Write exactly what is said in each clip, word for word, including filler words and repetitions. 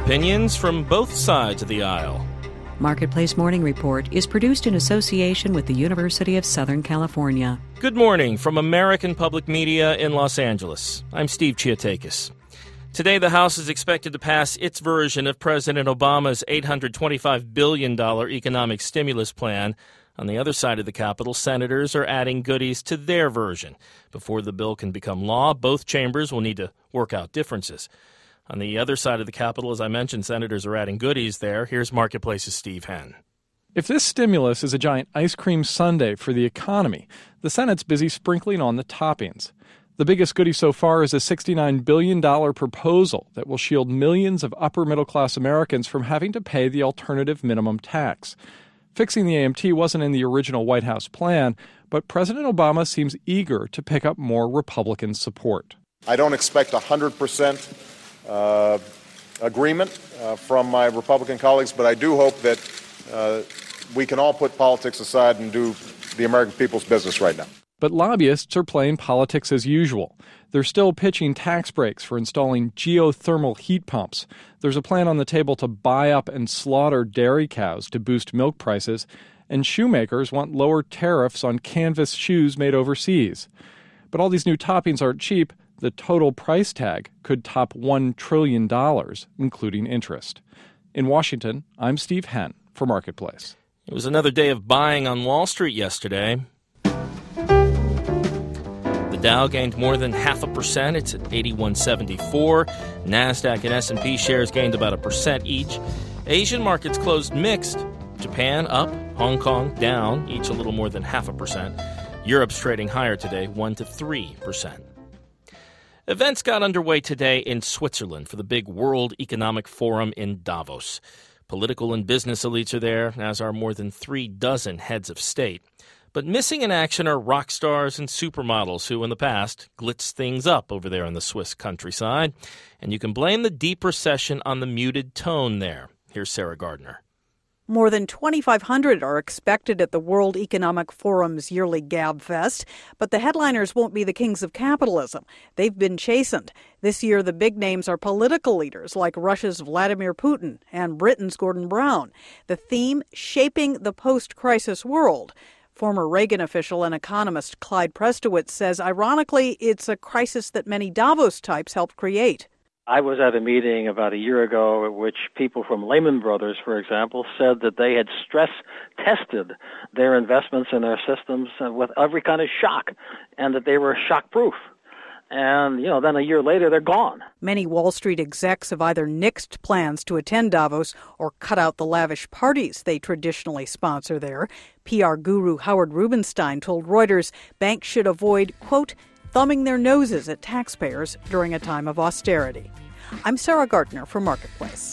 Opinions from both sides of the aisle. Marketplace Morning Report is produced in association with the University of Southern California. Good morning from American Public Media in Los Angeles. I'm Steve Chiotakis. Today, the House is expected to pass its version of President Obama's eight hundred twenty-five billion dollars economic stimulus plan. On the other side of the Capitol, senators are adding goodies to their version. Before the bill can become law, both chambers will need to work out differences. On the other side of the Capitol, as I mentioned, senators are adding goodies there. Here's Marketplace's Steve Henn. If this stimulus is a giant ice cream sundae for the economy, the Senate's busy sprinkling on the toppings. The biggest goodie so far is a sixty-nine billion dollars proposal that will shield millions of upper-middle-class Americans from having to pay the alternative minimum tax. Fixing the A M T wasn't in the original White House plan, but President Obama seems eager to pick up more Republican support. I don't expect one hundred percent uh, agreement uh, from my Republican colleagues, but I do hope that uh, we can all put politics aside and do the American people's business right now. But lobbyists are playing politics as usual. They're still pitching tax breaks for installing geothermal heat pumps. There's a plan on the table to buy up and slaughter dairy cows to boost milk prices. And shoemakers want lower tariffs on canvas shoes made overseas. But all these new toppings aren't cheap. The total price tag could top one trillion dollars, including interest. In Washington, I'm Steve Henn for Marketplace. It was another day of buying on Wall Street yesterday. The Dow gained more than half a percent. It's at eighty-one seventy-four. NASDAQ and S and P shares gained about a percent each. Asian markets closed mixed. Japan up, Hong Kong down, each a little more than half a percent. Europe's trading higher today, one to three percent. Events got underway today in Switzerland for the big World Economic Forum in Davos. Political and business elites are there, as are more than three dozen heads of state. But missing in action are rock stars and supermodels who, in the past, blitzed things up over there in the Swiss countryside. And you can blame the deep recession on the muted tone there. Here's Sarah Gardner. More than twenty-five hundred are expected at the World Economic Forum's yearly Gab Fest, but the headliners won't be the kings of capitalism. They've been chastened. This year, the big names are political leaders like Russia's Vladimir Putin and Britain's Gordon Brown. The theme, shaping the post-crisis world. Former Reagan official and economist Clyde Prestowitz says, ironically, it's a crisis that many Davos types helped create. I was at a meeting about a year ago at which people from Lehman Brothers, for example, said that they had stress-tested their investments and their systems with every kind of shock, and that they were shock-proof. And, you know, then a year later, they're gone. Many Wall Street execs have either nixed plans to attend Davos or cut out the lavish parties they traditionally sponsor there. P R guru Howard Rubenstein told Reuters banks should avoid, quote, thumbing their noses at taxpayers during a time of austerity. I'm Sarah Gardner for Marketplace.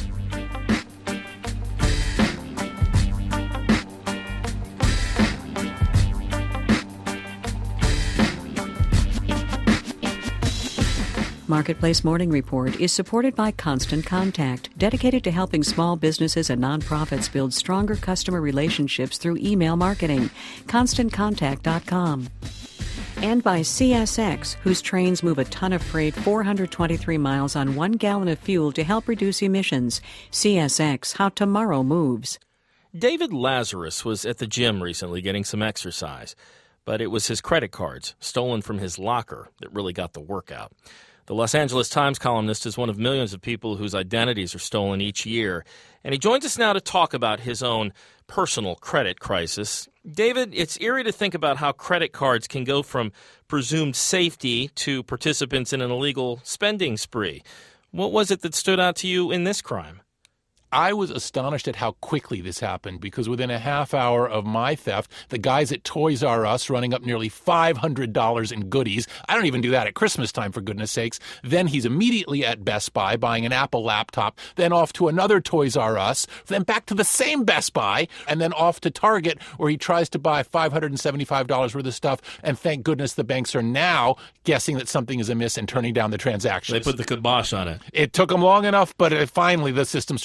Marketplace Morning Report is supported by Constant Contact, dedicated to helping small businesses and nonprofits build stronger customer relationships through email marketing. constant contact dot com. And by C S X, whose trains move a ton of freight four hundred twenty-three miles on one gallon of fuel to help reduce emissions. C S X, how tomorrow moves. David Lazarus was at the gym recently getting some exercise, but it was his credit cards, stolen from his locker, that really got the workout. The Los Angeles Times columnist is one of millions of people whose identities are stolen each year, and he joins us now to talk about his own personal credit crisis. David, it's eerie to think about how credit cards can go from presumed safety to participants in an illegal spending spree. What was it that stood out to you in this crime? I was astonished at how quickly this happened, because within a half hour of my theft, the guys at Toys R Us running up nearly five hundred dollars in goodies. I don't even do that at Christmas time, for goodness sakes. Then he's immediately at Best Buy buying an Apple laptop, then off to another Toys R Us, then back to the same Best Buy, and then off to Target, where he tries to buy five hundred seventy-five dollars worth of stuff. And thank goodness the banks are now guessing that something is amiss and turning down the transactions. They put the kibosh on it. It took them long enough, but it, finally the system started working.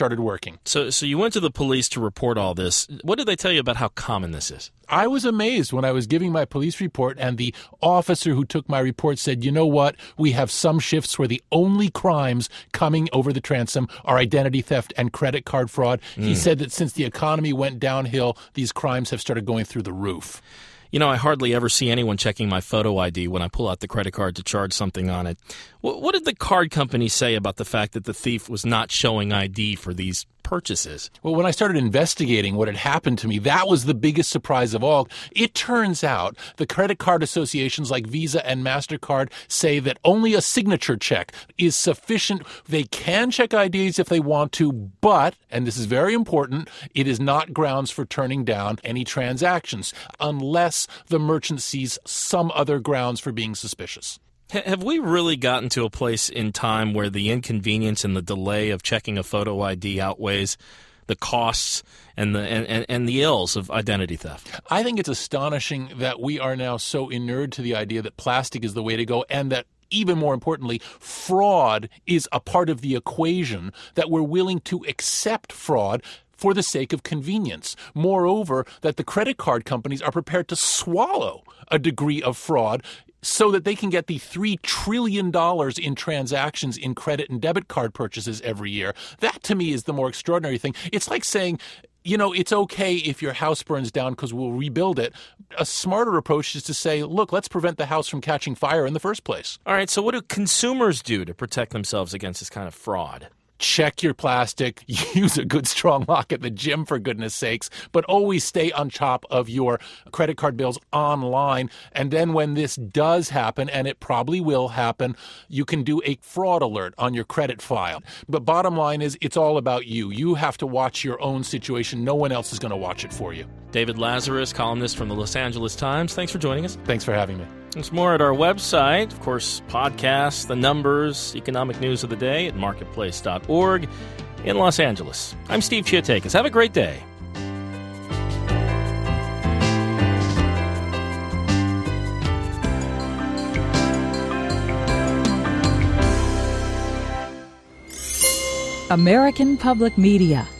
working. So, so you went to the police to report all this. What did they tell you about how common this is? I was amazed when I was giving my police report and the officer who took my report said, you know what, we have some shifts where the only crimes coming over the transom are identity theft and credit card fraud. Mm. He said that since the economy went downhill, these crimes have started going through the roof. You know, I hardly ever see anyone checking my photo I D when I pull out the credit card to charge something on it. What did the card company say about the fact that the thief was not showing I D for these purchases? Well, when I started investigating what had happened to me, that was the biggest surprise of all. It turns out the credit card associations like Visa and MasterCard say that only a signature check is sufficient. They can check I Ds if they want to, but, and this is very important, it is not grounds for turning down any transactions unless the merchant sees some other grounds for being suspicious. Have we really gotten to a place in time where the inconvenience and the delay of checking a photo I D outweighs the costs and the and, and, and the ills of identity theft? I think it's astonishing that we are now so inured to the idea that plastic is the way to go, and that even more importantly, fraud is a part of the equation, that we're willing to accept fraud for the sake of convenience. Moreover, that the credit card companies are prepared to swallow a degree of fraud so that they can get the three trillion dollars in transactions in credit and debit card purchases every year. That, to me, is the more extraordinary thing. It's like saying, you know, it's okay if your house burns down because we'll rebuild it. A smarter approach is to say, look, let's prevent the house from catching fire in the first place. All right, so what do consumers do to protect themselves against this kind of fraud? Check your plastic, use a good strong lock at the gym, for goodness sakes, but always stay on top of your credit card bills online. And then when this does happen, and it probably will happen, you can do a fraud alert on your credit file. But bottom line is, it's all about you. You have to watch your own situation. No one else is going to watch it for you. David Lazarus, columnist from the Los Angeles Times. Thanks for joining us. Thanks for having me. There's more at our website. Of course, podcasts, the numbers, economic news of the day at marketplace dot org in Los Angeles. I'm Steve Chiatakis. Have a great day. American Public Media